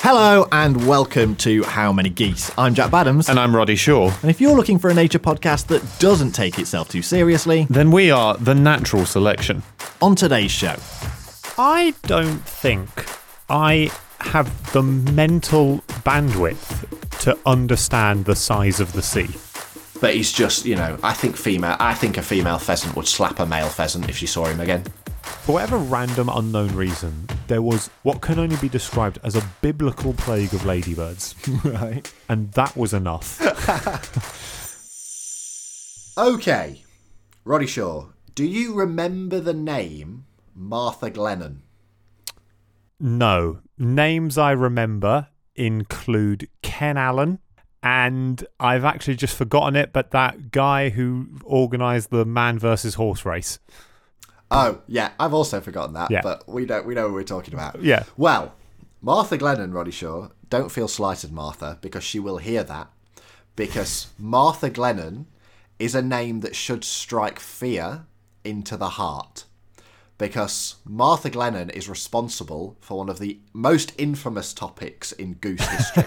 Hello and welcome to How Many Geese. I'm Jack Badams. And I'm Roddy Shaw. And if you're looking for a nature podcast that doesn't take itself too seriously, then we are the natural selection. On today's show, I don't think I have the mental bandwidth to understand the size of the sea. But he's just, I think a female pheasant would slap a male pheasant if she saw him again. For whatever random unknown reason, there was what can only be described as a biblical plague of ladybirds. Right. And that was enough. Okay, Roddy Shaw, do you remember the name Martha Glennon? No. Names I remember include Ken Allen, and I've actually just forgotten it, but that guy who organised the man versus horse race. Oh, yeah, I've also forgotten that, yeah. But we know what we're talking about. Yeah. Well, Martha Glennon, Roddy Shaw, don't feel slighted, Martha, because she will hear that. Because Martha Glennon is a name that should strike fear into the heart. Because Martha Glennon is responsible for one of the most infamous topics in goose history.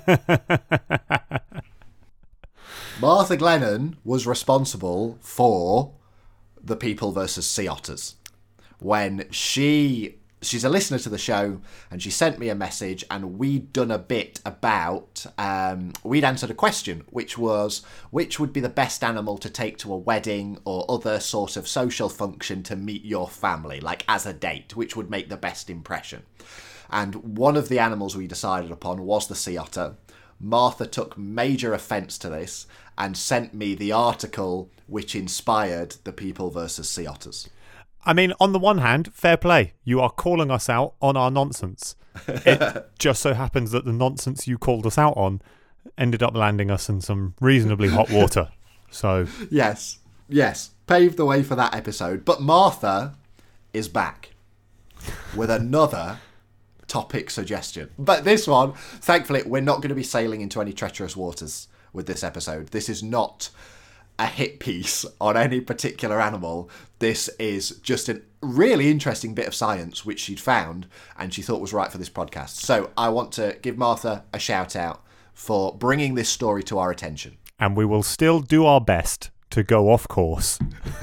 Martha Glennon was responsible for the People versus Sea Otters. When she's a listener to the show, and she sent me a message, and we'd done a bit about, we'd answered a question, which was, which would be the best animal to take to a wedding or other sort of social function to meet your family, like as a date, which would make the best impression. And one of the animals we decided upon was the sea otter. Martha took major offence to this and sent me the article which inspired the People versus Sea Otters. I mean, on the one hand, fair play. You are calling us out on our nonsense. It just so happens that the nonsense you called us out on ended up landing us in some reasonably hot water. So Yes, paved the way for that episode. But Martha is back with another topic suggestion. But this one, thankfully, we're not going to be sailing into any treacherous waters with this episode. This is not a hit piece on any particular animal. This is just a really interesting bit of science which she'd found and she thought was right for this podcast. So I want to give Martha a shout out for bringing this story to our attention. And we will still do our best to go off course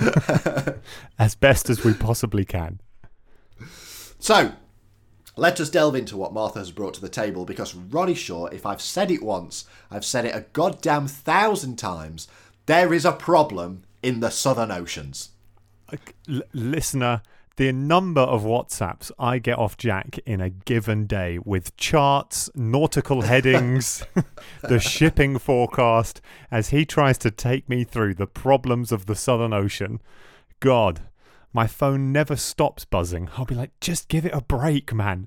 as best as we possibly can. So let us delve into what Martha has brought to the table, because Roddy Shaw, if I've said it once, I've said it a goddamn 1,000 times. There is a problem in the Southern Oceans. Listener, the number of WhatsApps I get off Jack in a given day with charts, nautical headings, the shipping forecast, as he tries to take me through the problems of the Southern Ocean. God, my phone never stops buzzing. I'll be like, just give it a break, man.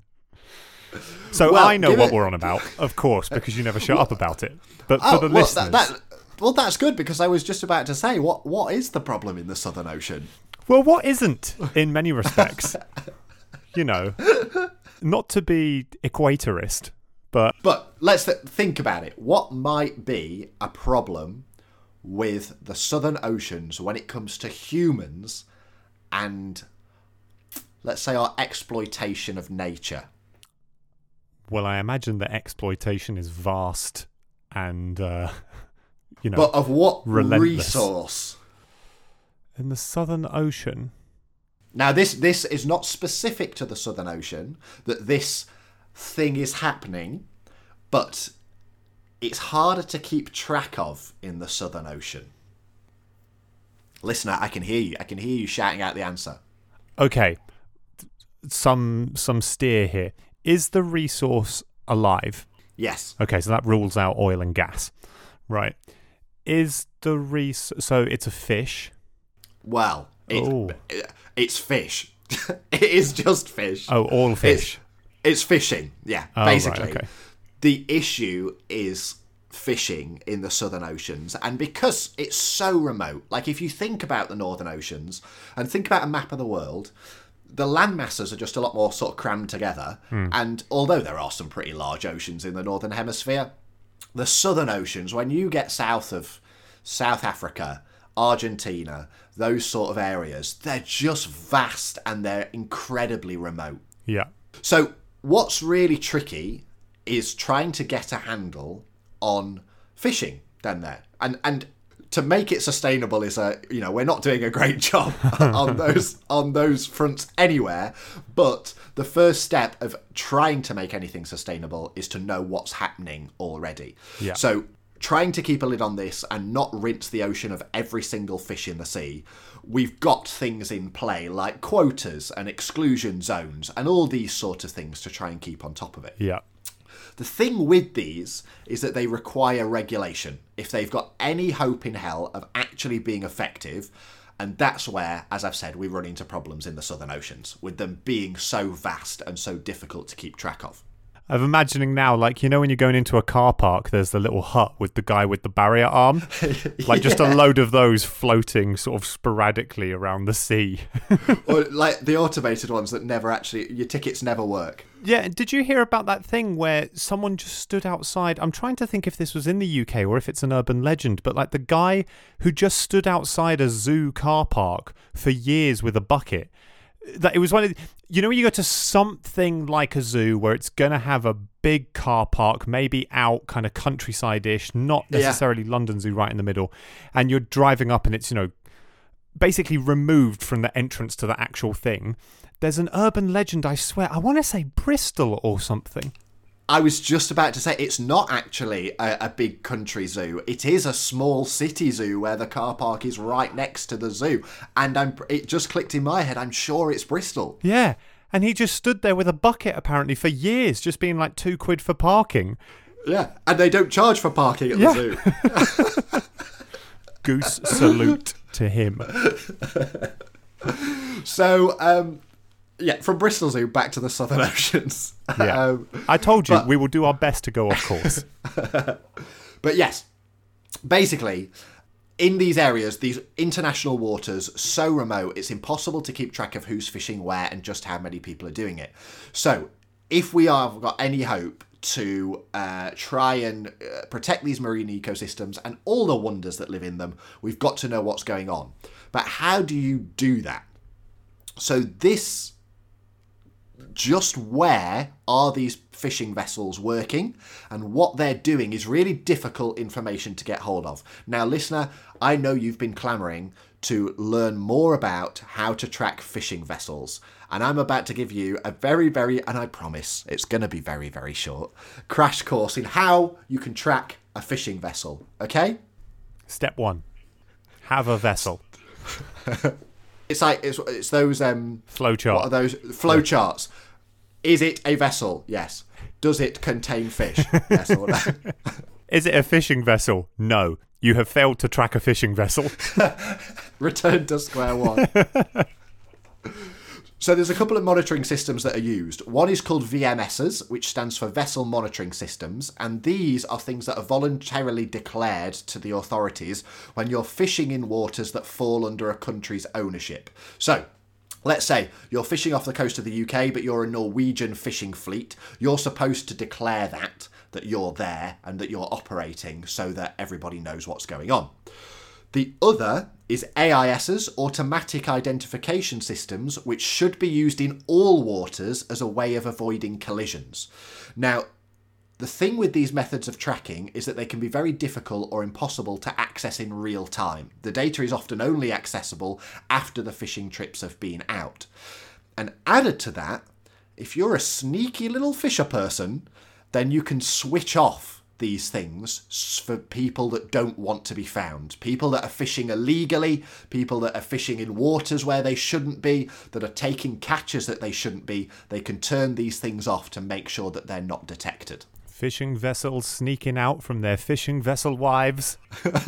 So well, I know what we're on about, of course, because you never shut up about it. But for the listeners... Well, that's good, because I was just about to say, what is the problem in the Southern Ocean? Well, what isn't, in many respects? Not to be equatorist, but... But let's think about it. What might be a problem with the Southern Oceans when it comes to humans and, let's say, our exploitation of nature? Well, I imagine that exploitation is vast and... but of what relentless. Resource? In the Southern Ocean. Now, this is not specific to the Southern Ocean, that this thing is happening, but it's harder to keep track of in the Southern Ocean. Listener, I can hear you. I can hear you shouting out the answer. Okay. Some steer here. Is the resource alive? Yes. Okay, so that rules out oil and gas. Right. Is the so it's a fish? Well, it's fish. It is just fish. Oh, all fish. It's fishing, yeah, basically. Right, okay. The issue is fishing in the Southern Oceans, and because it's so remote, like if you think about the Northern Oceans and think about a map of the world, the land masses are just a lot more sort of crammed together, and although there are some pretty large oceans in the Northern Hemisphere, the Southern Oceans, when you get south of South Africa, Argentina, those sort of areas, they're just vast and they're incredibly remote. Yeah. So what's really tricky is trying to get a handle on fishing down there. And to make it sustainable is we're not doing a great job on those fronts anywhere. But the first step of trying to make anything sustainable is to know what's happening already. Yeah. So trying to keep a lid on this and not rinse the ocean of every single fish in the sea, we've got things in play like quotas and exclusion zones and all these sort of things to try and keep on top of it. Yeah. The thing with these is that they require regulation if they've got any hope in hell of actually being effective. And that's where, as I've said, we run into problems in the Southern Oceans, with them being so vast and so difficult to keep track of. I'm imagining now, like, when you're going into a car park, there's the little hut with the guy with the barrier arm. Like, just a load of those floating sort of sporadically around the sea. Or like the automated ones that never actually, your tickets never work. Yeah, did you hear about that thing where someone just stood outside? I'm trying to think if this was in the UK or if it's an urban legend, but like the guy who just stood outside a zoo car park for years with a bucket. That it was one of when you go to something like a zoo where it's going to have a big car park, maybe out kind of countryside-ish, not necessarily London Zoo right in the middle, and you're driving up and it's, basically removed from the entrance to the actual thing. There's an urban legend, I swear, I want to say Bristol or something. I was just about to say, it's not actually a big country zoo. It is a small city zoo where the car park is right next to the zoo. And it just clicked in my head. I'm sure it's Bristol. Yeah. And he just stood there with a bucket, apparently, for years, just being like £2 for parking. Yeah. And they don't charge for parking at the zoo. Goose salute to him. So, from Bristol Zoo back to the Southern Oceans. Yeah. I told you, we will do our best to go off course. But yes, basically, in these areas, these international waters, so remote, it's impossible to keep track of who's fishing where and just how many people are doing it. So, if we have got any hope to try and protect these marine ecosystems and all the wonders that live in them, we've got to know what's going on. But how do you do that? So just where are these fishing vessels working and what they're doing is really difficult information to get hold of. Now, listener, I know you've been clamouring to learn more about how to track fishing vessels, and I'm about to give you a very, very, and I promise it's going to be very, very short, crash course in how you can track a fishing vessel, okay? Step 1. Have a vessel. It's like it's those flowchart. What are those flowcharts? Is it a vessel? Yes. Does it contain fish? Yes or no? Is it a fishing vessel? No. You have failed to track a fishing vessel. Return to square one. So there's a couple of monitoring systems that are used. One is called VMSs, which stands for Vessel Monitoring Systems, and these are things that are voluntarily declared to the authorities when you're fishing in waters that fall under a country's ownership. So, let's say you're fishing off the coast of the UK, but you're a Norwegian fishing fleet. You're supposed to declare that you're there and that you're operating so that everybody knows what's going on. The other is AISs, Automatic Identification Systems, which should be used in all waters as a way of avoiding collisions. Now, the thing with these methods of tracking is that they can be very difficult or impossible to access in real time. The data is often only accessible after the fishing trips have been out. And added to that, if you're a sneaky little fisher person, then you can switch off these things for people that don't want to be found. People that are fishing illegally, people that are fishing in waters where they shouldn't be, that are taking catches that they shouldn't be. They can turn these things off to make sure that they're not detected. Fishing vessels sneaking out from their fishing vessel wives.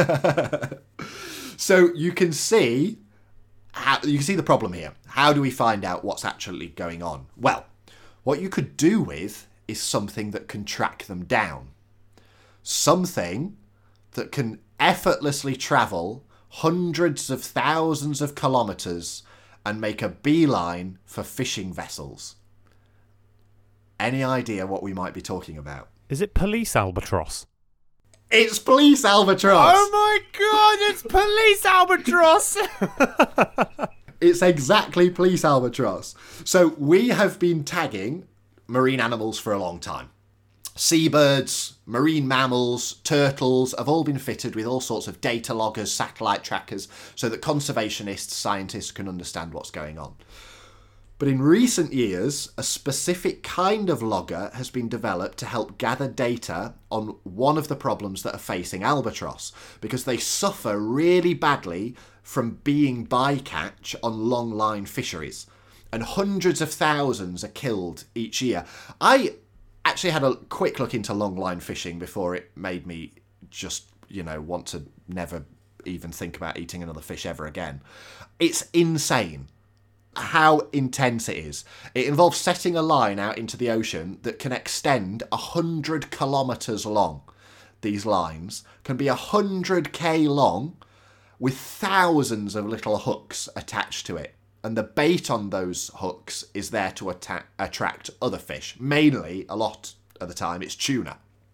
So you can see the problem here. How do we find out what's actually going on? Well, what you could do with is something that can track them down. Something that can effortlessly travel hundreds of thousands of kilometres and make a beeline for fishing vessels. Any idea what we might be talking about? Is it police albatross? It's police albatross! Oh my god, it's police albatross! It's exactly police albatross. So we have been tagging marine animals for a long time. Seabirds, marine mammals, turtles have all been fitted with all sorts of data loggers, satellite trackers, so that conservationists, scientists can understand what's going on. But in recent years, a specific kind of logger has been developed to help gather data on one of the problems that are facing albatross, because they suffer really badly from being bycatch on long-line fisheries. And hundreds of thousands are killed each year. I actually had a quick look into long-line fishing before it made me just, want to never even think about eating another fish ever again. It's insane how intense it is. It involves setting a line out into the ocean that can extend 100 kilometres long. These lines can be 100k long with thousands of little hooks attached to it. And the bait on those hooks is there to attract other fish. Mainly, a lot of the time, it's tuna.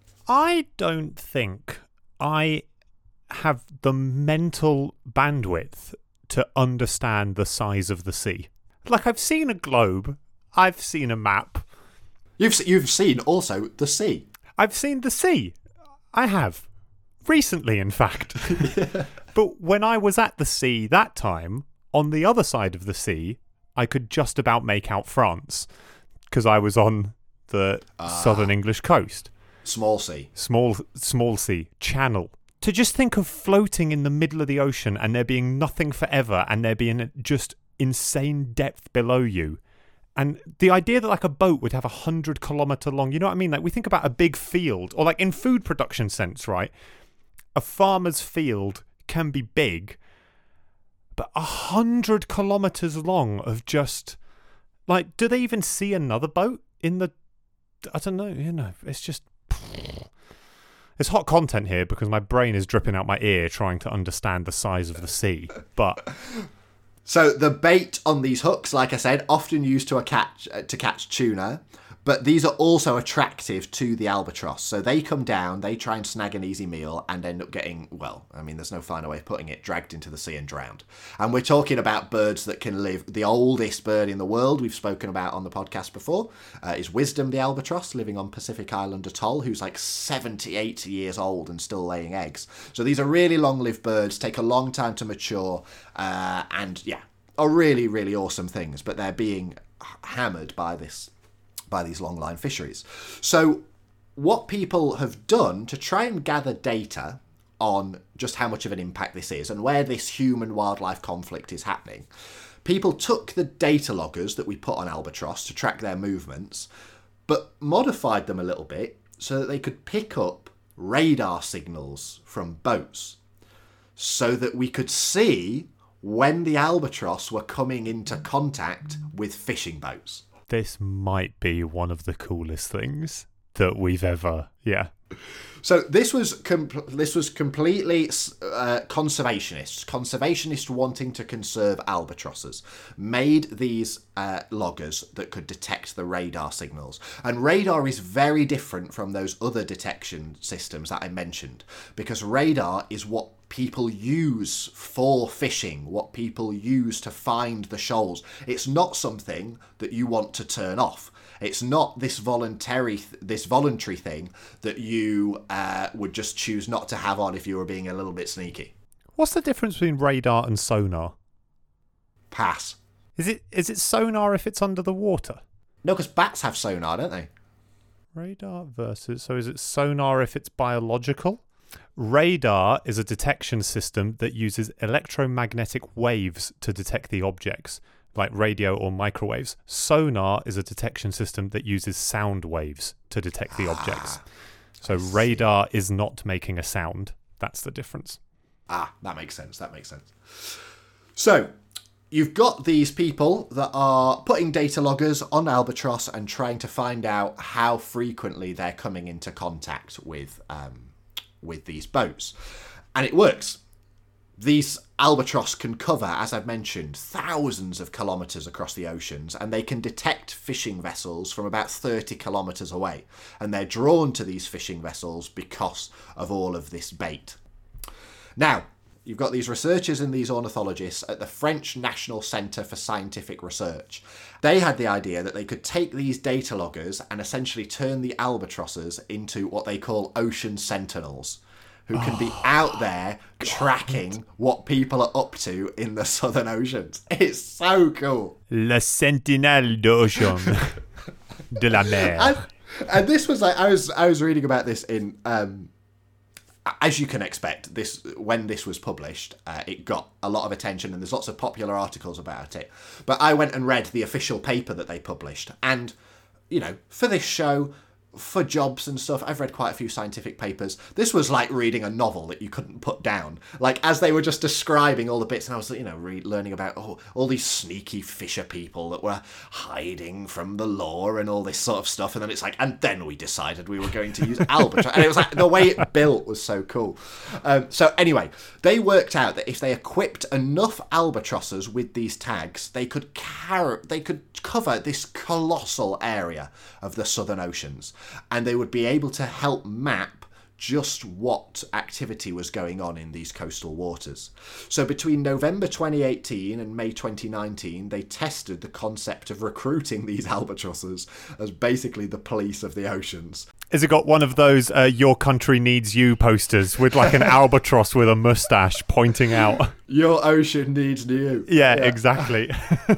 I don't think I have the mental bandwidth to understand the size of the sea. Like, I've seen a globe, I've seen a map. You've seen also the sea. I've seen the sea. I have. Recently, in fact. But when I was at the sea that time, on the other side of the sea, I could just about make out France, because I was on the southern English coast. Small sea. Small sea. Channel. To just think of floating in the middle of the ocean and there being nothing forever and there being just insane depth below you. And the idea that like a boat would have 100 kilometre long, you know what I mean? Like we think about a big field, or like in food production sense, right? A farmer's field can be big, but 100 kilometres long of just, like, do they even see another boat in the, I don't know, it's just, it's hot content here because my brain is dripping out my ear trying to understand the size of the sea, but... So the bait on these hooks, like I said, often used to catch tuna, but these are also attractive to the albatross. So they come down, they try and snag an easy meal and end up getting, well, I mean, there's no finer way of putting it, dragged into the sea and drowned. And we're talking about birds that can live. The oldest bird in the world we've spoken about on the podcast before is Wisdom the albatross, living on Pacific Island Atoll, who's like 78 years old and still laying eggs. So these are really long-lived birds, take a long time to mature, and yeah, are really, really awesome things, but they're being hammered by these long-line fisheries. So what people have done to try and gather data on just how much of an impact this is and where this human-wildlife conflict is happening, people took the data loggers that we put on albatross to track their movements, but modified them a little bit so that they could pick up radar signals from boats so that we could see when the albatross were coming into contact with fishing boats. This might be one of the coolest things that we've ever, yeah. So this was completely conservationists wanting to conserve albatrosses made these loggers that could detect the radar signals. And radar is very different from those other detection systems that I mentioned, because radar is what people use for fishing, what people use to find the shoals. It's not something that you want to turn off. It's not this voluntary thing that you would just choose not to have on if you were being a little bit sneaky. What's the difference between radar and sonar? Pass. Is it sonar if it's under the water? No, because bats have sonar, don't they? Radar versus... So is it sonar if it's biological? Radar is a detection system that uses electromagnetic waves to detect the objects, like radio or microwaves. Sonar is a detection system that uses sound waves to detect the objects. So radar is not making a sound. That's the difference. That makes sense. So you've got these people that are putting data loggers on albatross and trying to find out how frequently they're coming into contact with these boats. And it works. These albatross can cover, as I've mentioned, thousands of kilometres across the oceans, and they can detect fishing vessels from about 30 kilometres away. And they're drawn to these fishing vessels because of all of this bait. Now, you've got these researchers and these ornithologists at the French National Centre for Scientific Research. They had the idea that they could take these data loggers and essentially turn the albatrosses into what they call ocean sentinels, who can be out there tracking what people are up to in the Southern Oceans. It's so cool. Le Sentinelle d'Ocean de la Mer. And this was like, I was reading about this in, as you can expect, when this was published, it got a lot of attention and there's lots of popular articles about it. But I went and read the official paper that they published. And, you know, for this show, for jobs and stuff, I've read quite a few scientific papers. This was like reading a novel that you couldn't put down. Like, as they were just describing all the bits, and I was, you know, learning about all these sneaky fisher people that were hiding from the law and all this sort of stuff. And then it's like, and then we decided we were going to use albatross. And it was like, the way it built was so cool. So anyway, they worked out that if they equipped enough albatrosses with these tags, they could cover this colossal area of the Southern Oceans. And they would be able to help map just what activity was going on in these coastal waters. So between November 2018 and May 2019, they tested the concept of recruiting these albatrosses as basically the police of the oceans. Has it got one of those "Your country needs you" posters with like an albatross with a mustache pointing out? Your ocean needs you. Yeah, exactly.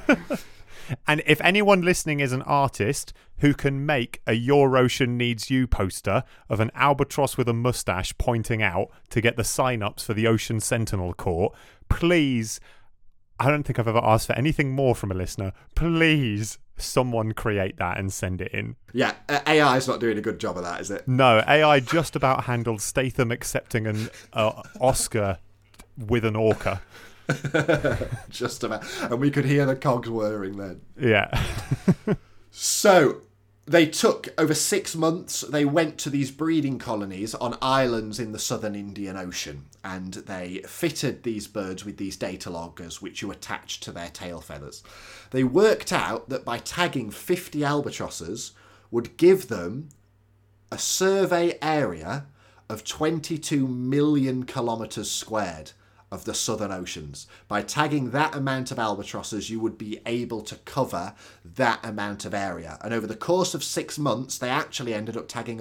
And if anyone listening is an artist who can make a "Your Ocean Needs You" poster of an albatross with a mustache pointing out to get the sign-ups for the Ocean Sentinel Corps, please, I don't think I've ever asked for anything more from a listener, please someone create that and send it in. Yeah, AI is not doing a good job of that, is it? No, AI just about handled Statham accepting an Oscar with an orca. Just about. And we could hear the cogs whirring then. Yeah. So they took, over 6 months, they went to these breeding colonies on islands in the southern Indian Ocean, and they fitted these birds with these data loggers which you attached to their tail feathers. They worked out that by tagging 50 albatrosses would give them a survey area of 22 million kilometres squared of the Southern Oceans. By tagging that amount of albatrosses, you would be able to cover that amount of area. And over the course of 6 months, they actually ended up tagging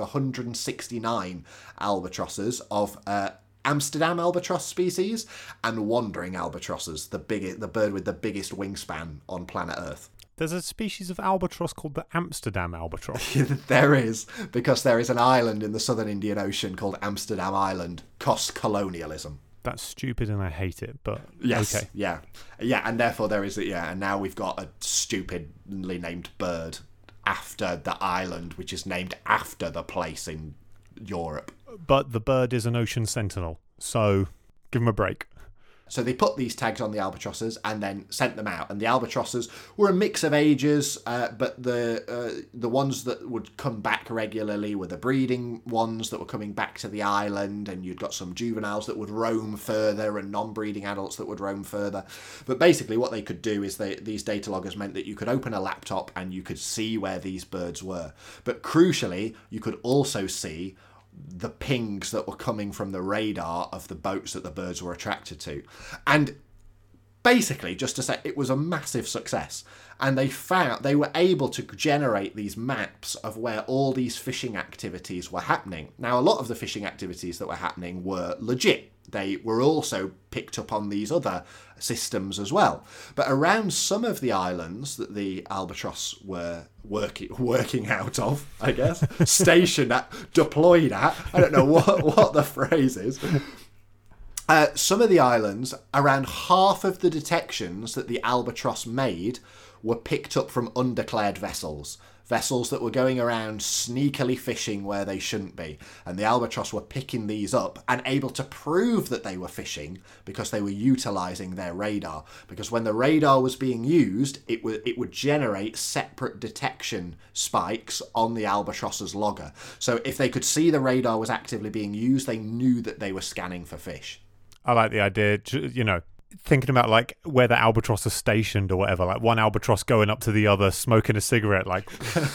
169 albatrosses of Amsterdam albatross species and wandering albatrosses, the bird with the biggest wingspan on planet Earth. There's a species of albatross called the Amsterdam albatross. There is, because there is an island in the southern Indian Ocean called Amsterdam Island. Cost colonialism. That's stupid and I hate it, but yes, okay. Yeah, and therefore there is, and now we've got a stupidly named bird after the island, which is named after the place in Europe. But the bird is an ocean sentinel, so give him a break. So they put these tags on the albatrosses and then sent them out. And the albatrosses were a mix of ages, but the ones that would come back regularly were the breeding ones that were coming back to the island, and you'd got some juveniles that would roam further and non-breeding adults that would roam further. But basically what they could do is these data loggers meant that you could open a laptop and you could see where these birds were. But crucially, you could also see the pings that were coming from the radar of the boats that the birds were attracted to. And basically, just to say, it was a massive success. And they were able to generate these maps of where all these fishing activities were happening. Now, a lot of the fishing activities that were happening were legit. They were also picked up on these other systems as well. But around some of the islands that the albatross were working out of, I guess, stationed at, deployed at, I don't know what the phrase is. Some of the islands, around half of the detections that the albatross made were picked up from undeclared vessels that were going around sneakily fishing where they shouldn't be. And the albatross were picking these up and able to prove that they were fishing because they were utilising their radar. Because when the radar was being used, it would generate separate detection spikes on the albatross's logger. So if they could see the radar was actively being used, they knew that they were scanning for fish. I like the idea, thinking about like where the albatross are stationed or whatever, like one albatross going up to the other, smoking a cigarette, like,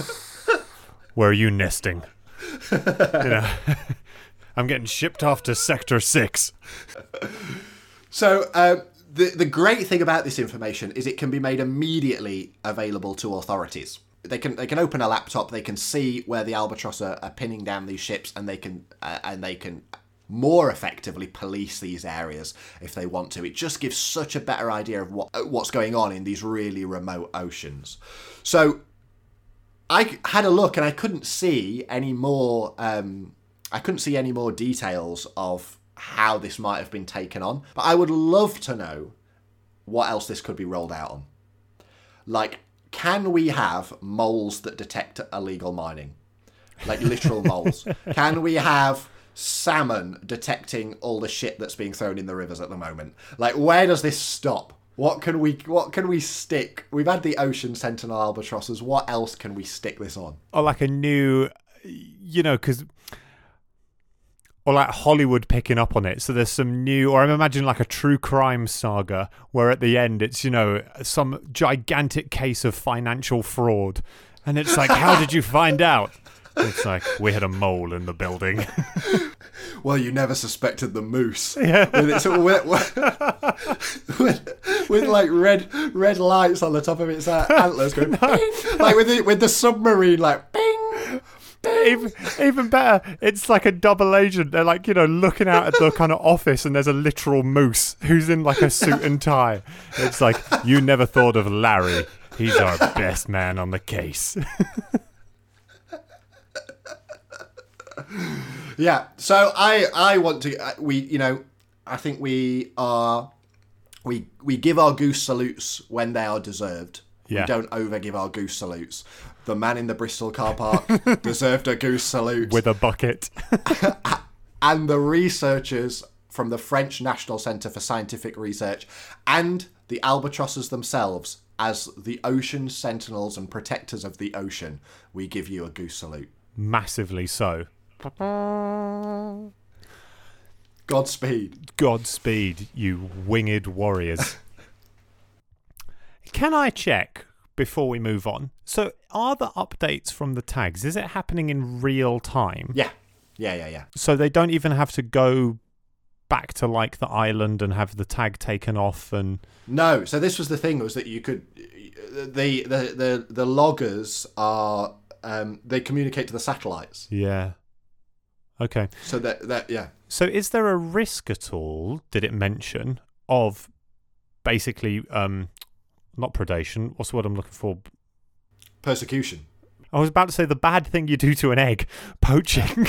where are you nesting? I'm getting shipped off to Sector 6. So the great thing about this information is it can be made immediately available to authorities. They can open a laptop, they can see where the Albatross are pinning down these ships, and they can more effectively police these areas if they want to. It just gives such a better idea of what's going on in these really remote oceans. So I had a look and I couldn't see any more. I couldn't see any more details of how this might have been taken on. But I would love to know what else this could be rolled out on. Like, can we have moles that detect illegal mining? Like literal moles. Can we have salmon detecting all the shit that's being thrown in the rivers at the moment? Like, where does this stop? What can we stick? We've had the ocean sentinel albatrosses. What else can we stick this on? Or like a new, or like Hollywood picking up on it. So there's some new, or I'm imagining like a true crime saga where at the end it's, some gigantic case of financial fraud. And it's like, how did you find out? It's like, we had a mole in the building. Well, you never suspected the moose. Yeah. With like red lights on the top of its antlers going bing, like with the submarine like bing. Even better, it's like a double agent. They're like, looking out at the kind of office, and there's a literal moose who's in like a suit and tie. It's like, you never thought of Larry. He's our best man on the case. Yeah. So I want to. I think we give our goose salutes when they are deserved. Yeah. We don't overgive our goose salutes. The man in the Bristol car park deserved a goose salute. With a bucket. And the researchers from the French National Centre for Scientific Research and the albatrosses themselves, as the ocean sentinels and protectors of the ocean, we give you a goose salute. Massively so. Godspeed. Godspeed, you winged warriors. Can I check before we move on? So, are the updates from the tags, is it happening in real time? Yeah. So they don't even have to go back to like the island and have the tag taken off and... No. So this was the thing, was that you could... The loggers are... they communicate to the satellites. Yeah. Okay. So that yeah. So is there a risk at all, did it mention, of basically... not predation. What's the word I'm looking for? Persecution. I was about to say the bad thing you do to an egg. Poaching.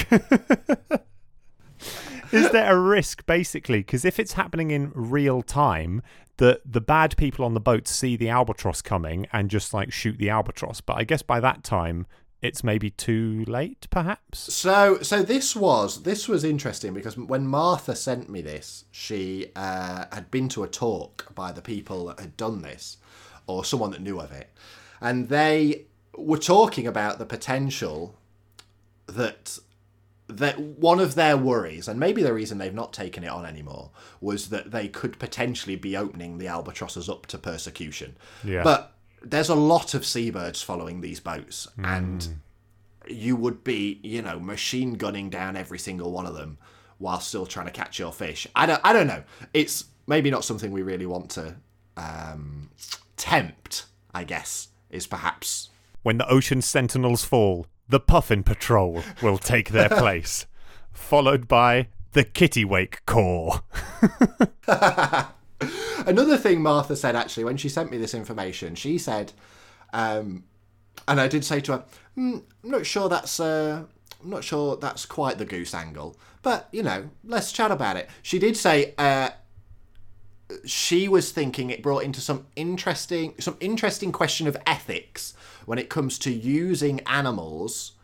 Is there a risk, basically? Because if it's happening in real time, the bad people on the boat see the albatross coming and just like shoot the albatross. But I guess by that time, it's maybe too late, perhaps? So this was interesting because when Martha sent me this, she had been to a talk by the people that had done this, or someone that knew of it, and they were talking about the potential that one of their worries, and maybe the reason they've not taken it on anymore, was that they could potentially be opening the albatrosses up to persecution. Yeah. But there's a lot of seabirds following these boats, and you would be, machine gunning down every single one of them while still trying to catch your fish. I don't know. It's maybe not something we really want to tempt, I guess, is perhaps. When the ocean sentinels fall, the Puffin Patrol will take their place, followed by the Kittiwake Corps. Another thing Martha said, actually, when she sent me this information, she said, and I did say to her, I'm not sure that's quite the goose angle, but let's chat about it. She did say she was thinking it brought into some interesting question of ethics when it comes to using animals,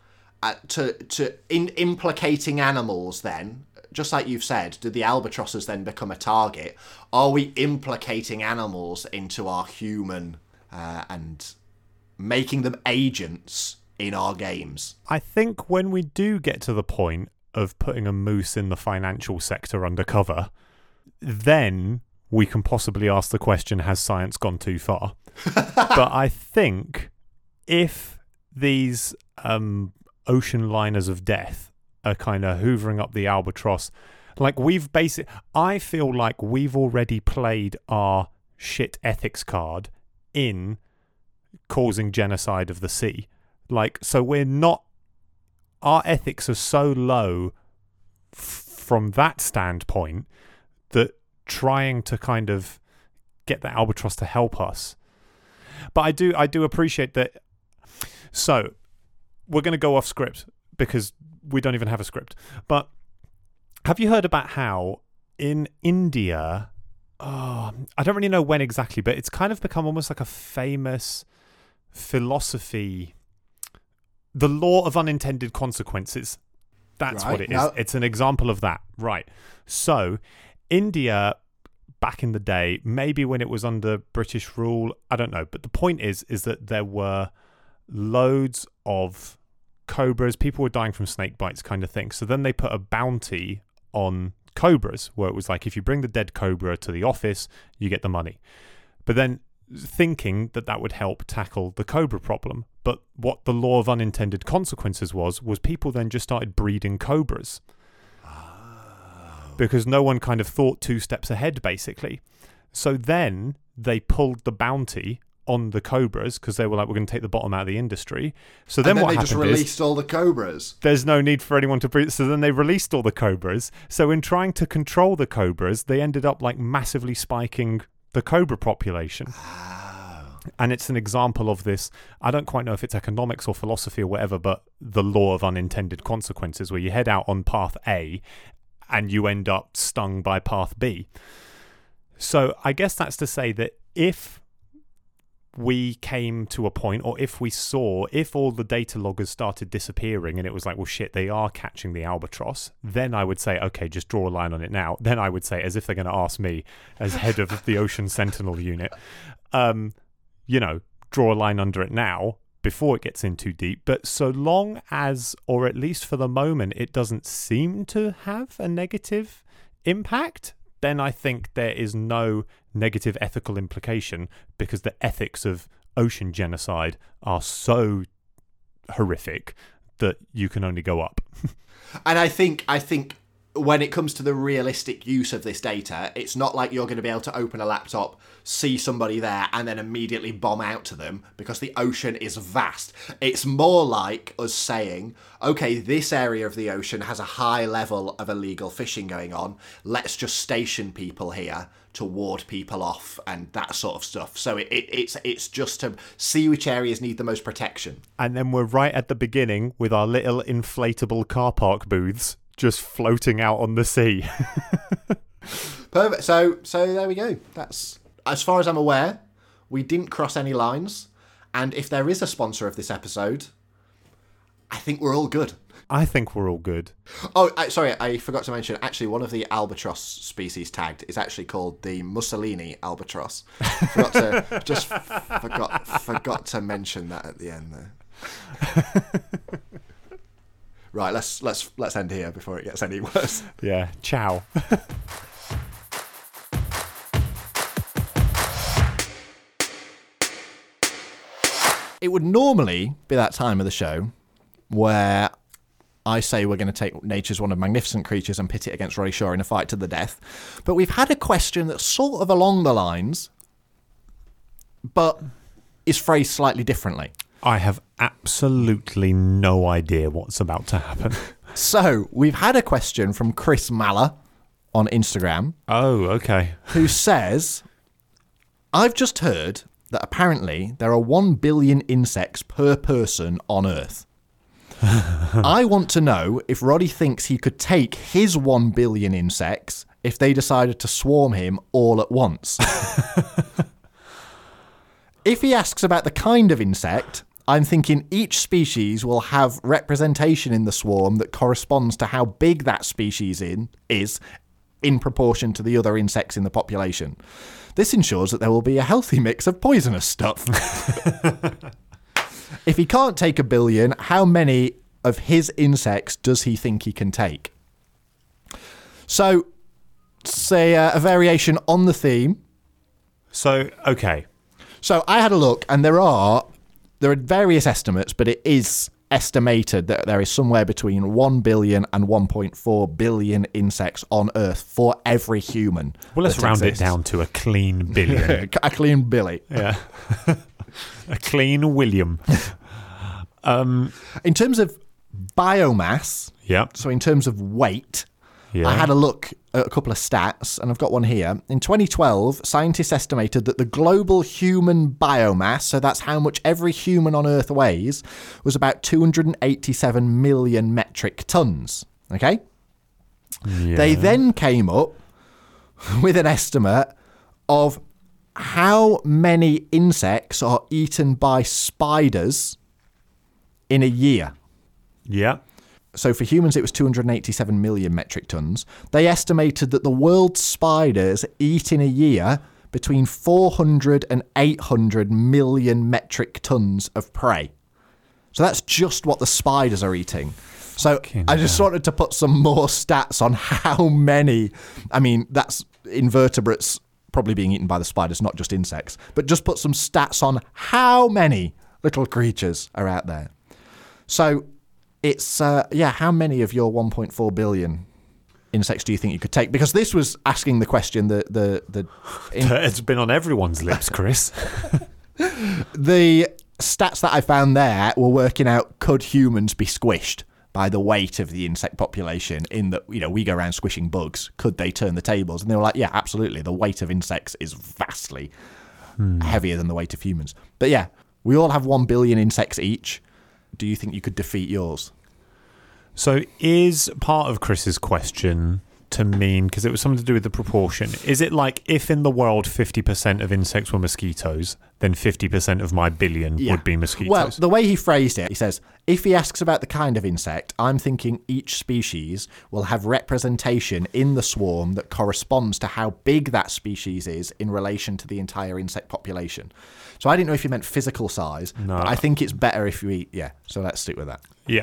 implicating animals. Then, just like you've said, do the albatrosses then become a target? Are we implicating animals into our human and making them agents in our games? I think when we do get to the point of putting a moose in the financial sector undercover, then we can possibly ask the question, has science gone too far? But I think if these ocean liners of death are kind of hoovering up the albatross, Like I feel like we've already played our shit ethics card in causing genocide of the sea. Like, so our ethics are so low from that standpoint that trying to kind of get the albatross to help us. But I do appreciate that. So we're going to go off script because we don't even have a script. But have you heard about how in India, I don't really know when exactly, but it's kind of become almost like a famous philosophy, the law of unintended consequences. That's right. what it is. No. It's an example of that. Right. So India, back in the day, maybe when it was under British rule, I don't know. But the point is that there were loads of cobras. People were dying from snake bites kind of thing. So then they put a bounty on cobras where it was like, if you bring the dead cobra to the office, you get the money. But then thinking that would help tackle the cobra problem. But what the law of unintended consequences was people then just started breeding cobras. Because no one kind of thought 2 steps ahead, basically. So then they pulled the bounty on the cobras because they were like, we're going to take the bottom out of the industry. So then what happened is... they just released all the cobras. There's no need for anyone to breed. So then they released all the cobras. So in trying to control the cobras, they ended up like massively spiking the cobra population. And it's an example of this. I don't quite know if it's economics or philosophy or whatever, but the law of unintended consequences, where you head out on path A and you end up stung by path B. So I guess that's to say that if we came to a point, or if all the data loggers started disappearing and it was like, well, shit, they are catching the albatross, then I would say, okay, just draw a line on it now. Then I would say, as if they're going to ask me as head of the Ocean Sentinel unit, draw a line under it now before it gets in too deep. But so long as, or at least for the moment, it doesn't seem to have a negative impact, then I think there is no negative ethical implication, because the ethics of ocean genocide are so horrific that you can only go up. And I think when it comes to the realistic use of this data, it's not like you're going to be able to open a laptop, see somebody there, and then immediately bomb out to them, because the ocean is vast. It's more like us saying, okay, this area of the ocean has a high level of illegal fishing going on. Let's just station people here to ward people off and that sort of stuff. So it's just to see which areas need the most protection. And then we're right at the beginning with our little inflatable car park booths just floating out on the sea. Perfect. So there we go. That's, as far as I'm aware, we didn't cross any lines. And if there is a sponsor of this episode, I think we're all good. I think we're all good. Oh, sorry, I forgot to mention, actually, one of the albatross species tagged is actually called the Mussolini albatross. Forgot to mention that at the end there. Right, let's end here before it gets any worse. Yeah, ciao. It would normally be that time of the show where I say we're going to take nature's one of magnificent creatures and pit it against Roddy Shaw in a fight to the death. But we've had a question that's sort of along the lines, but is phrased slightly differently. I have absolutely no idea what's about to happen. So, we've had a question from Chris Malla on Instagram. Oh, okay. Who says, I've just heard that apparently there are 1 billion insects per person on Earth. I want to know if Roddy thinks he could take his 1 billion insects if they decided to swarm him all at once. If he asks about the kind of insect, I'm thinking each species will have representation in the swarm that corresponds to how big that species is in proportion to the other insects in the population. This ensures that there will be a healthy mix of poisonous stuff. If he can't take 1 billion, how many of his insects does he think he can take? So, say a variation on the theme. So, okay. So I had a look, and there are various estimates, but it is estimated that there is somewhere between 1 billion and 1.4 billion insects on Earth for every human. Well, let's that round exists. it down to a clean billion. A clean Billy. Yeah. A clean William. In terms of biomass, Yeah. so in terms of weight, Yeah. I had a look at a couple of stats, and I've got one here. In 2012, scientists estimated that the global human biomass, so that's how much every human on Earth weighs, was about 287 million metric tons. Okay? Yeah. They then came up with an estimate of how many insects are eaten by spiders in a year. Yeah. So for humans, it was 287 million metric tons. They estimated that the world's spiders eat in a year between 400 and 800 million metric tons of prey. So that's just what the spiders are eating. So Fucking I just wanted to put some more stats on how many. I mean, that's invertebrates probably being eaten by the spiders, not just insects. But just put some stats on how many little creatures are out there. So it's, how many of your 1.4 billion insects do you think you could take? Because this was asking the question, It's been on everyone's lips, Chris. the stats that I found there were working out, could humans be squished by the weight of the insect population in that, we go around squishing bugs. Could they turn the tables? And they were like, yeah, absolutely. The weight of insects is vastly heavier than the weight of humans. But yeah, we all have 1 billion insects each. Do you think you could defeat yours? So is part of Chris's question to mean, because it was something to do with the proportion, is it like if in the world 50% of insects were mosquitoes, then 50% of my billion would be mosquitoes? Well, the way he phrased it, he says, if he asks about the kind of insect, I'm thinking each species will have representation in the swarm that corresponds to how big that species is in relation to the entire insect population. So I didn't know if you meant physical size, but I think it's better if you eat, so let's stick with that. Yeah.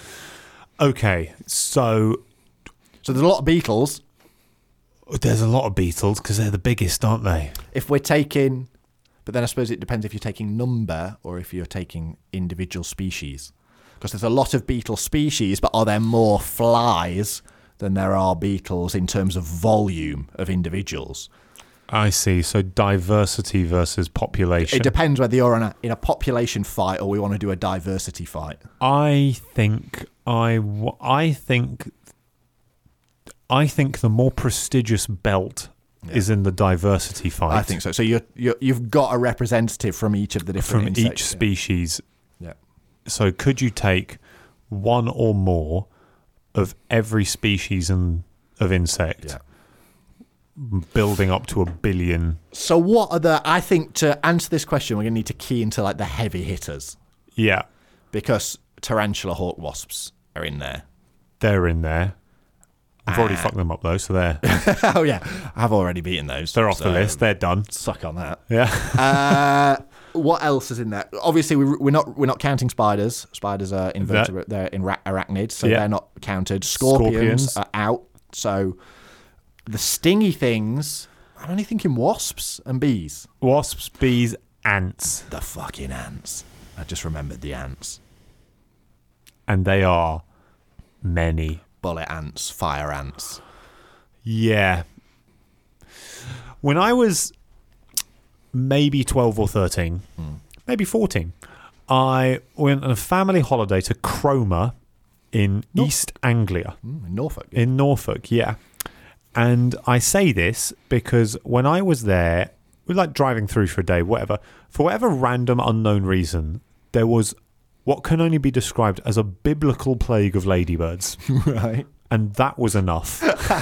Okay, so there's a lot of beetles. there's a lot of beetles because they're the biggest, aren't they? If we're taking, but then I suppose it depends if you're taking number or if you're taking individual species. Because there's a lot of beetle species, but are there more flies than there are beetles in terms of volume of individuals? I see. So diversity versus population. It depends whether you're in a population fight or we want to do a diversity fight. I think the more prestigious belt is in the diversity fight. I think so. So you've got a representative from each of the different from insects. each species. Yeah. So could you take one or more of every species of insect, building up to 1 billion? So what are I think to answer this question, we're going to need to key into like the heavy hitters. Yeah. Because tarantula hawk wasps are in there. They're in there. I've already fucked them up though, so they're Oh yeah, I've already beaten those. they're off the list. They're done. Suck on that. Yeah. What else is in there? Obviously, we're not counting spiders. Spiders are invertebrate. They're arachnids, so they're not counted. Scorpions are out. So the stingy things, I'm only thinking wasps and bees. Wasps, bees, ants. The fucking ants. I just remembered the ants. And they are many. Bullet ants, fire ants. Yeah. When I was maybe 12 or 13, maybe 14, I went on a family holiday to Cromer in East Anglia. In Norfolk. In Norfolk, yeah. And I say this because when I was there, we were like driving through for a day, whatever. For whatever random unknown reason, there was what can only be described as a biblical plague of ladybirds. Right. And that was enough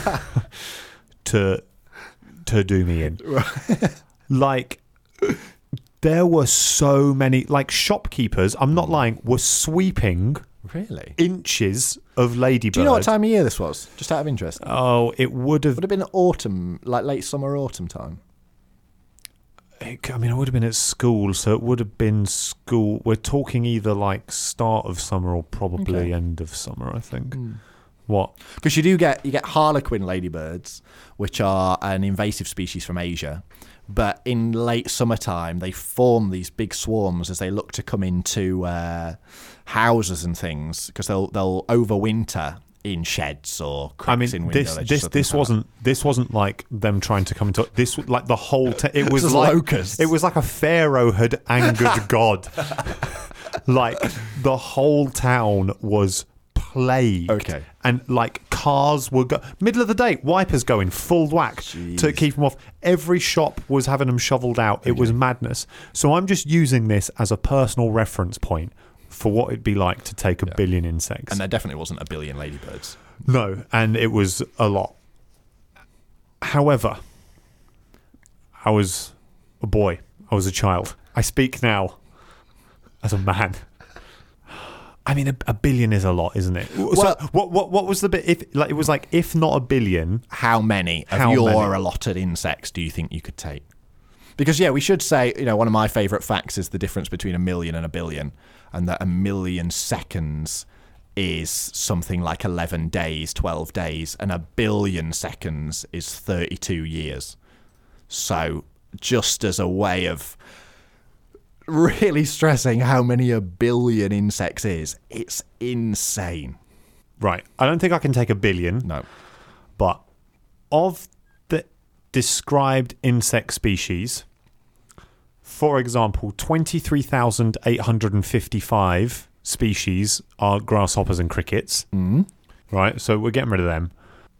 to do me in. Like, there were so many, like shopkeepers, I'm not lying, were sweeping Really? inches of ladybird. Do you know what time of year this was? Just out of interest. Oh, it would have... Would have been autumn, like late summer, autumn time. I would have been at school, so it would have been school. We're talking either like start of summer or probably end of summer, I think. What? Because you get harlequin ladybirds, which are an invasive species from Asia. But in late summertime, they form these big swarms as they look to come into houses and things, because they'll overwinter in sheds or cracks in windows. This wasn't like them trying to come into this. Was like the whole. It was Just like locusts. It was like a pharaoh had angered God. Like the whole town was plagued. Okay. And like cars were middle of the day, wipers going full whack to keep them off. Every shop was having them shoveled out. It was madness. So I'm just using this as a personal reference point for what it'd be like to take a billion insects. And there definitely wasn't a billion ladybirds. No, and it was a lot. However, I was a boy. I was a child. I speak now as a man. I mean, a billion is a lot, isn't it? Well, so what was the bit? It was like, if not a billion, how many of your allotted insects do you think you could take? Because we should say, one of my favourite facts is the difference between a million and a billion, and that a million seconds is something like 11 days, 12 days, and a billion seconds is 32 years. So just as a way of really stressing how many a billion insects is, it's insane. Right. I don't think I can take a billion. No. But of the described insect species, for example, 23,855 species are grasshoppers and crickets. Mm. Right. So we're getting rid of them.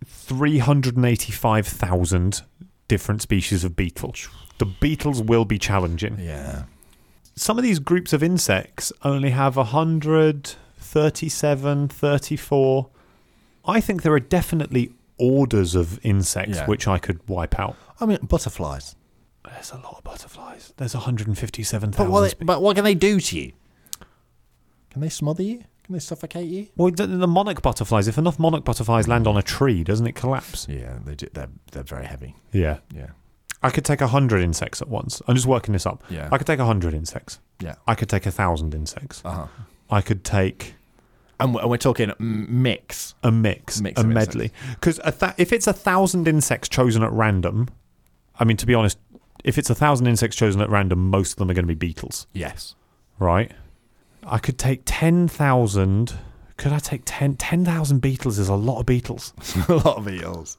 385,000 different species of beetle. The beetles will be challenging. Yeah. Some of these groups of insects only have 100, 37, 34. I think there are definitely orders of insects which I could wipe out. I mean, butterflies. There's a lot of butterflies. There's 157,000. But what can they do to you? Can they smother you? Can they suffocate you? Well, the monarch butterflies, if enough monarch butterflies land on a tree, doesn't it collapse? Yeah, they do. They're very heavy. Yeah. Yeah. I could take 100 insects at once. I'm just working this up. Yeah. I could take 100 insects. Yeah. I could take 1,000 insects. Uh-huh. I could take And we're talking mix. a mix a medley. Because if it's 1,000 insects chosen at random, I mean, to be honest, if it's 1,000 insects chosen at random, most of them are going to be beetles. Yes. Right? I could take 10,000. Could I take 10,000 beetles is a lot of beetles. A lot of beetles.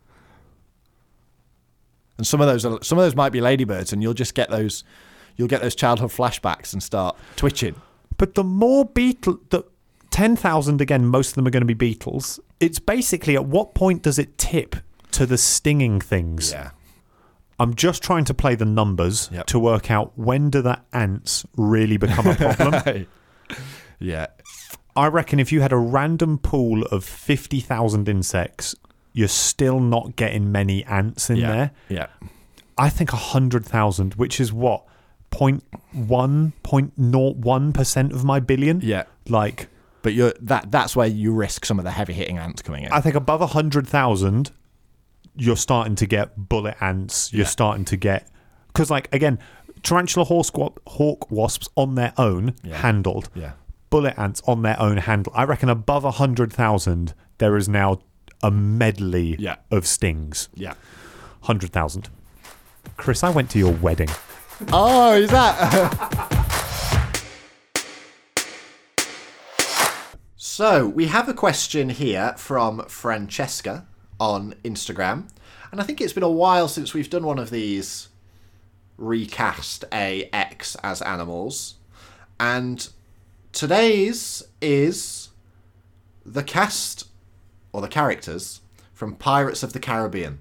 And some of those might be ladybirds, and you'll get those childhood flashbacks and start twitching. But the more 10,000 again, most of them are going to be beetles. It's basically, at what point does it tip to the stinging things? Yeah. I'm just trying to play the numbers to work out when do the ants really become a problem. Yeah. I reckon if you had a random pool of 50,000 insects, you're still not getting many ants in there. Yeah. I think 100,000, which is what? 0.01% of my billion? Yeah. Like, but that's where you risk some of the heavy hitting ants coming in. I think above 100,000, you're starting to get bullet ants. You're starting to get, because like again, tarantula hawk wasps on their own handled. Yeah. Bullet ants on their own handled. I reckon above 100,000, there is now a medley of stings. Yeah. 100,000. Chris, I went to your wedding. Oh, is that? So, we have a question here from Francesca on Instagram. And I think it's been a while since we've done one of these recast AX as animals. And today's is the cast, or the characters, from Pirates of the Caribbean.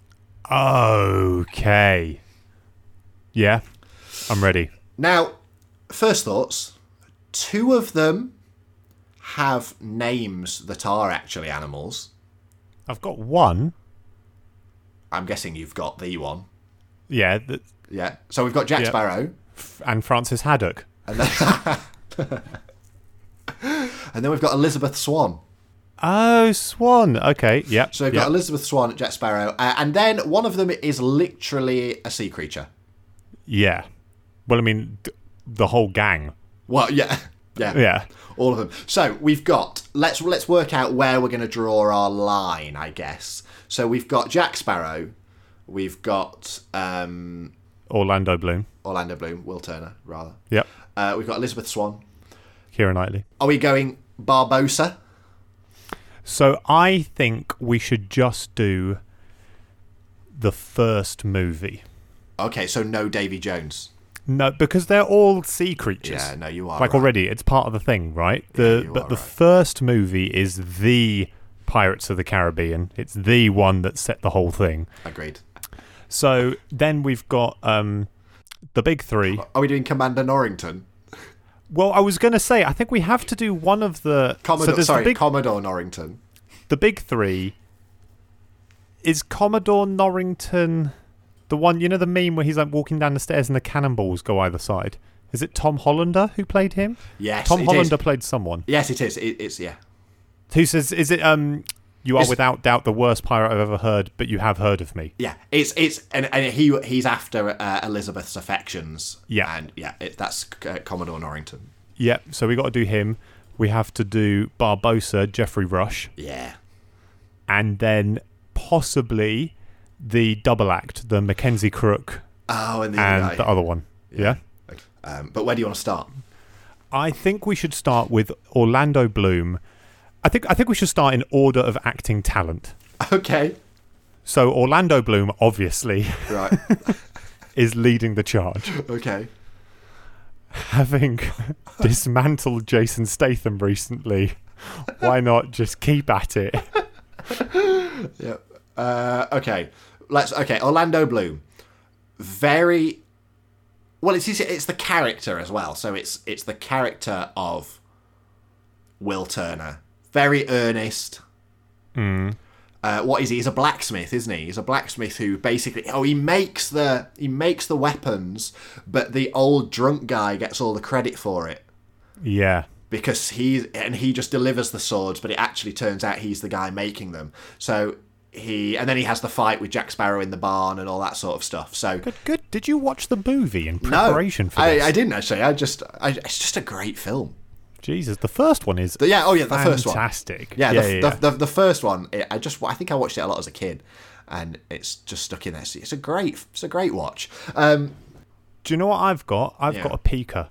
Okay. Yeah, I'm ready. Now, first thoughts. 2 of them have names that are actually animals. I've got one. I'm guessing you've got the one. Yeah. Yeah. So we've got Jack Sparrow. And Francis Haddock. And then we've got Elizabeth Swann. Oh, Swan. Okay, yep. So we've got Elizabeth Swann, Jack Sparrow. And then one of them is literally a sea creature. Yeah. Well, I mean, the whole gang. Well, yeah. Yeah. All of them. So we've got. Let's work out where we're going to draw our line, I guess. So we've got Jack Sparrow. We've got Orlando Bloom. Will Turner, rather. Yep. We've got Elizabeth Swann. Keira Knightley. Are we going Barbossa? So I think we should just do the first movie. Okay, so no Davy Jones. No, because they're all sea creatures. Yeah, no, you are like right. already. It's part of the thing, right? Yeah, you But are the right. first movie is the Pirates of the Caribbean. It's the one that set the whole thing. Agreed. So then we've got the big three. Are we doing Commander Norrington? Well, I was going to say, I think we have to do one of the... Commodore Norrington. The big three. Is Commodore Norrington the one, you know, the meme where he's like walking down the stairs and the cannonballs go either side? Is it Tom Hollander who played him? Yes, Tom it Hollander is. played someone. Yes, it is. It's yeah. Who says, is it, you are without doubt the worst pirate I've ever heard, but you have heard of me. Yeah, it's and he's after Elizabeth's affections. Yeah. And yeah, that's Commodore Norrington. Yeah, so we got to do him. We have to do Barbossa, Geoffrey Rush. Yeah. And then possibly the double act, the Mackenzie Crook Oh, and and the other one. Yeah? But where do you want to start? I think we should start with Orlando Bloom. I think we should start in order of acting talent. Okay. So Orlando Bloom, obviously, Right. is leading the charge. Okay. Having dismantled Jason Statham recently, why not just keep at it? Yeah. Okay. Orlando Bloom. Very well. It's the character as well. So it's the character of Will Turner. Very earnest. What is he? He's a blacksmith, isn't he? He's a blacksmith who basically he makes the weapons, but the old drunk guy gets all the credit for it. Yeah. Because he just delivers the swords, but it actually turns out he's the guy making them. So then he has the fight with Jack Sparrow in the barn and all that sort of stuff. So Good. Did you watch the movie in preparation for this? I didn't actually. It's just a great film. Jesus, the first one is The first one. fantastic. Yeah, the first one. I think I watched it a lot as a kid, and it's just stuck in there. It's a great watch. Do you know what I've got? I've Yeah. got a Pika.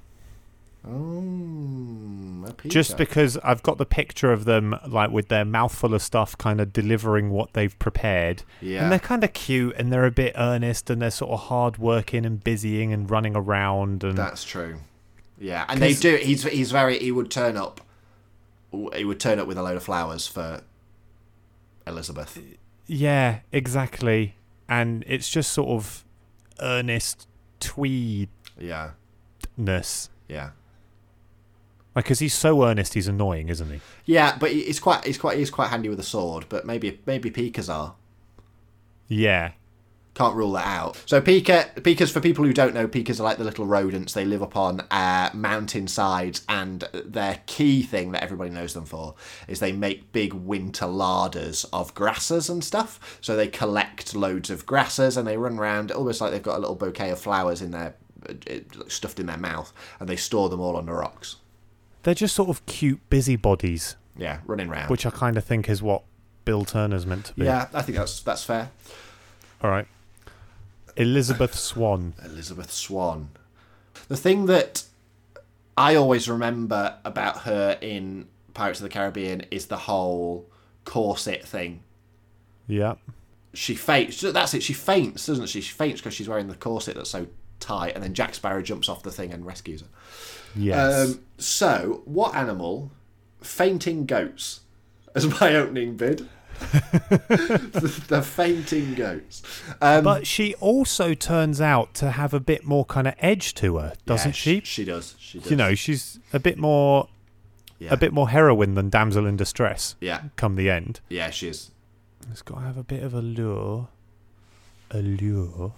A Pika. Just because I've got the picture of them like with their mouth full of stuff kind of delivering what they've prepared. Yeah. And they're kind of cute and they're a bit earnest and they're sort of hard working and busying and running around and That's true. Yeah, and they do. He would turn up. He would turn up with a load of flowers for Elizabeth. yeah, exactly. And it's just sort of earnest tweedness. Yeah, yeah, Like, because he's so earnest, he's annoying, isn't he? yeah. But he's quite handy with a sword. But maybe Pikas are. Yeah. Can't rule that out. So Pikas, for people who don't know, Pikas are like the little rodents. They live upon mountain sides, and their key thing that everybody knows them for is they make big winter larders of grasses and stuff. So they collect loads of grasses and they run around almost like they've got a little bouquet of flowers in their stuffed in their mouth, and they store them all on the rocks. They're just sort of cute busybodies, Yeah, running around. which I kind of think is what Bill Turner's meant to be. Yeah, I think that's fair. All right. Elizabeth Swann. Elizabeth Swann. The thing that I always remember about her in Pirates of the Caribbean is the whole corset thing. Yeah. She faints. That's it. She faints, doesn't she? She faints because she's wearing the corset that's so tight, and then Jack Sparrow jumps off the thing and rescues her. Yes. So, what animal? Fainting goats as my opening bid. The fainting goats. But she also turns out to have a bit more kind of edge to her, doesn't she? She does. She does. You know, she's a bit more heroine than damsel in distress. Yeah. Come the end. Yeah, she is. It's got to have a bit of allure. Allure.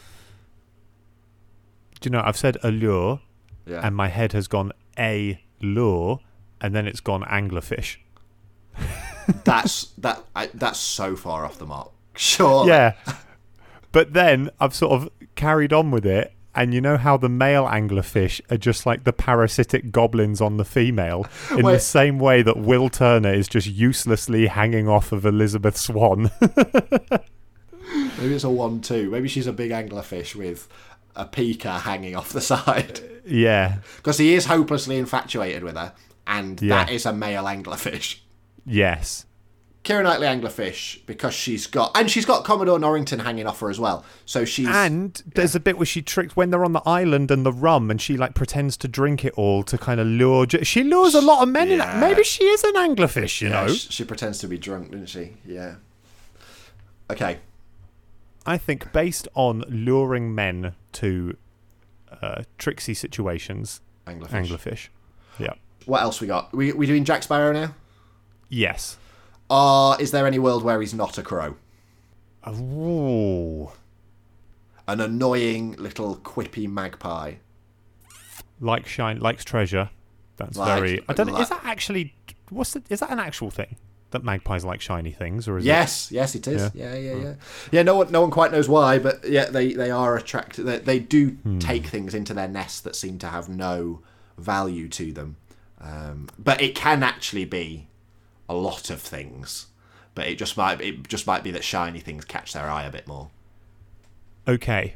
Do you know, I've said allure, Yeah. and my head has gone lure, and then it's gone anglerfish. That's so far off the mark. Sure. Yeah. But then I've sort of carried on with it, And you know how the male anglerfish are just like the parasitic goblins on the female, in the same way that Will Turner is just uselessly hanging off of Elizabeth Swann. Maybe it's a 1-2. Maybe she's a big anglerfish with a pica hanging off the side. Yeah. Because he is hopelessly infatuated with her, and that is a male anglerfish. Yes. Keira Knightley anglerfish, because she's got Commodore Norrington hanging off her as well. So she's... And there's a bit where she tricks when they're on the island and the rum, and she like pretends to drink it all to kind of lure... She lures a lot of men in that. Maybe she is an anglerfish, you know? She pretends to be drunk, doesn't she? Yeah. Okay. I think based on luring men to tricksy situations, anglerfish. Yeah. What else we got? We doing Jack Sparrow now? Yes. Is there any world where he's not a crow? Ooh. An annoying little quippy magpie. Likes treasure. That's very... I don't know. Is that actually... Is that an actual thing? That magpies like shiny things, or is yes, it is. Yeah. No one quite knows why, but yeah, they are attracted. They do take things into their nest that seem to have no value to them, but it can actually be a lot of things. But it just might be that shiny things catch their eye a bit more. Okay,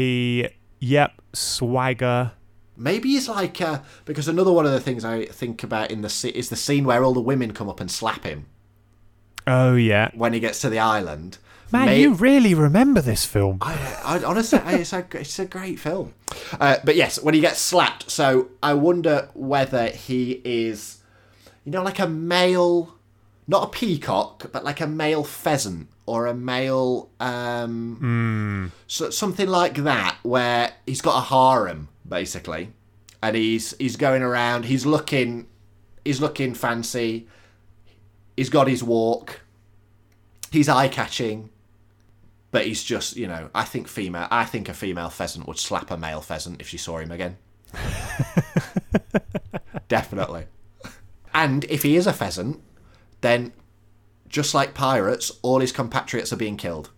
swagger. Maybe he's like because another one of the things I think about is the scene where all the women come up and slap him. Oh, yeah. When he gets to the island. Man, you really remember this film. I honestly, it's a great film. But yes, when he gets slapped. So I wonder whether he is, like a male, not a peacock, but like a male pheasant or a male, so something like that, where he's got a harem, basically. And he's going around, he's looking fancy. He's got his walk. He's eye-catching. But he's just, I think a female pheasant would slap a male pheasant if she saw him again. Definitely. And if he is a pheasant, then, just like pirates, all his compatriots are being killed.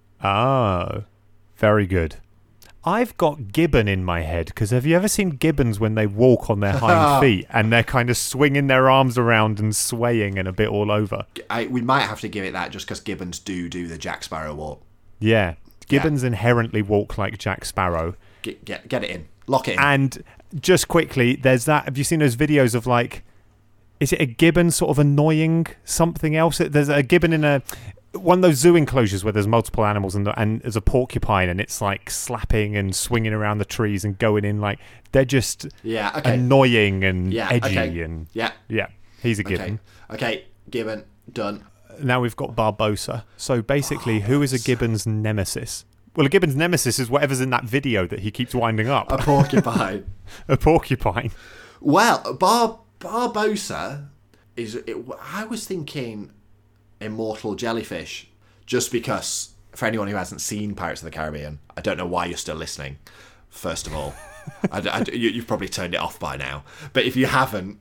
Oh, very good. I've got gibbon in my head, because have you ever seen gibbons when they walk on their hind feet and they're kind of swinging their arms around and swaying and a bit all over? We might have to give it that just because gibbons do the Jack Sparrow walk. Yeah. Gibbons inherently walk like Jack Sparrow. Get it in. Lock it in. And just quickly, there's that. Have you seen those videos of like, is it a gibbon sort of annoying something else? There's a gibbon in one of those zoo enclosures where there's multiple animals and there's a porcupine and it's like slapping and swinging around the trees and going in like they're just annoying and edgy and he's a gibbon. Okay, gibbon done. Now we've got Barbossa. So basically, who is a gibbon's nemesis? Well, a gibbon's nemesis is whatever's in that video that he keeps winding up. A porcupine. A porcupine. Well, Barbossa is. I was thinking immortal jellyfish, just because for anyone who hasn't seen Pirates of the Caribbean, I don't know why you're still listening, first of all. You've probably turned it off by now, but if you haven't,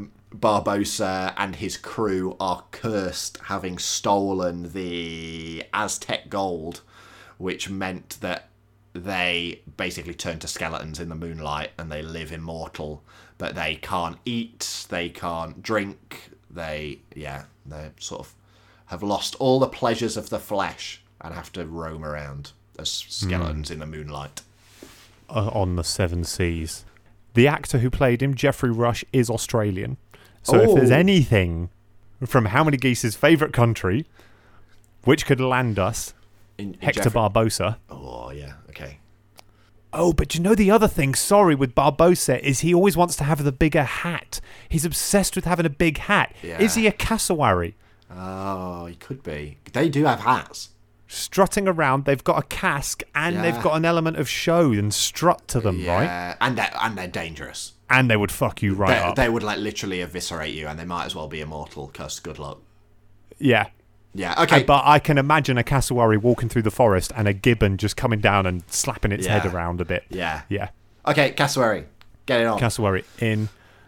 Barbossa and his crew are cursed, having stolen the Aztec gold, which meant that they basically turn to skeletons in the moonlight and they live immortal, but they can't eat, they can't drink, they sort of have lost all the pleasures of the flesh and have to roam around as skeletons in the moonlight. On the seven seas. The actor who played him, Geoffrey Rush, is Australian. So if there's anything from How Many Geese's favourite country, which could land us, Hector Barbossa. Oh, yeah, okay. Oh, but you know the other thing, with Barbossa, is he always wants to have the bigger hat. He's obsessed with having a big hat. Yeah. Is he a cassowary? Oh, he could be. They do have hats. Strutting around, they've got a casque and they've got an element of show and strut to them, right? And they're dangerous. And they would fuck you up. They would like literally eviscerate you, and they might as well be immortal, because good luck. Yeah. Yeah, okay. But I can imagine a cassowary walking through the forest and a gibbon just coming down and slapping its head around a bit. Yeah. Yeah. Okay, cassowary. Get it on. Cassowary in.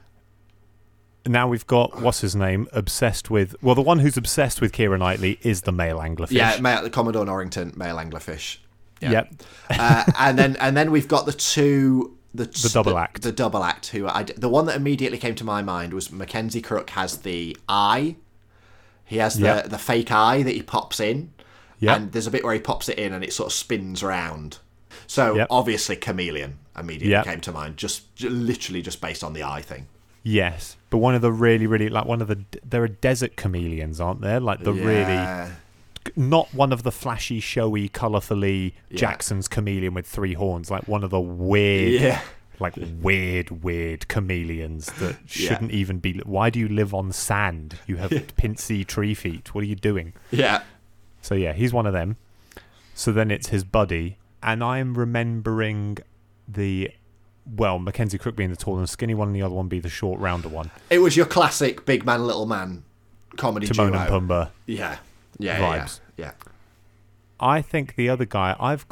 Now we've got, what's his name, obsessed with... Well, the one who's obsessed with Keira Knightley is the male anglerfish. Yeah, the Commodore Norrington, male anglerfish. Yeah. Yep. And then we've got the double act. The double act. The one that immediately came to my mind was Mackenzie Crook has the eye. He has the fake eye that he pops in. Yep. And there's a bit where he pops it in and it sort of spins round. So obviously Chameleon immediately came to mind, literally just based on the eye thing. Yes, but one of the really, really there are desert chameleons, aren't there? Like the really, not one of the flashy, showy, colourfully Jackson's chameleon with 3 horns, like one of the weird, weird chameleons that shouldn't even be. Why do you live on sand? You have pincy tree feet. What are you doing? Yeah. So he's one of them. So then it's his buddy, and I'm remembering Mackenzie Crook being the tall and skinny one, and the other one be the short, rounder one. It was your classic big man, little man comedy Timon duo. and Pumbaa. Yeah. Vibes. Yeah. I think the other guy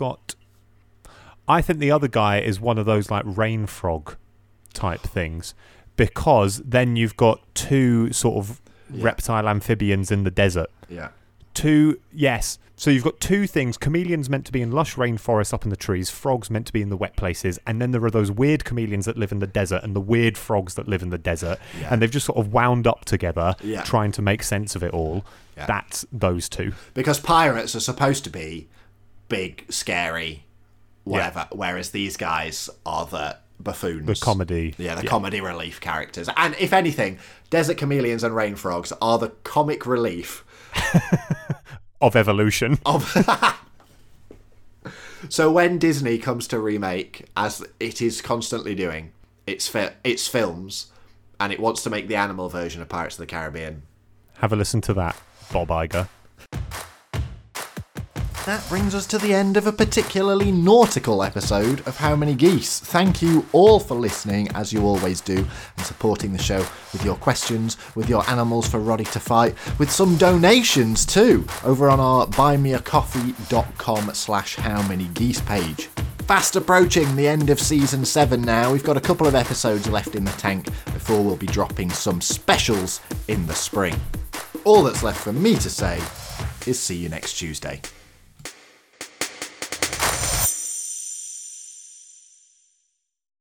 is one of those like rain frog type things, because then you've got 2 sort of reptile amphibians in the desert. Yeah. So you've got 2 things. Chameleons meant to be in lush rainforests up in the trees, frogs meant to be in the wet places, and then there are those weird chameleons that live in the desert and the weird frogs that live in the desert, and they've just sort of wound up together trying to make sense of it all. That's those 2. Because pirates are supposed to be big, scary, whatever, whereas these guys are the buffoons. The comedy. Yeah, the comedy relief characters. And if anything, desert chameleons and rain frogs are the comic relief of evolution. So when Disney comes to remake, as it is constantly doing, its films, and it wants to make the animal version of Pirates of the Caribbean. Have a listen to that, Bob Iger. That brings us to the end of a particularly nautical episode of How Many Geese. Thank you all for listening, as you always do, and supporting the show with your questions, with your animals for Roddy to fight, with some donations too, over on our buymeacoffee.com/howmanygeese page. Fast approaching the end of season 7 now. We've got a couple of episodes left in the tank before we'll be dropping some specials in the spring. All that's left for me to say is see you next Tuesday.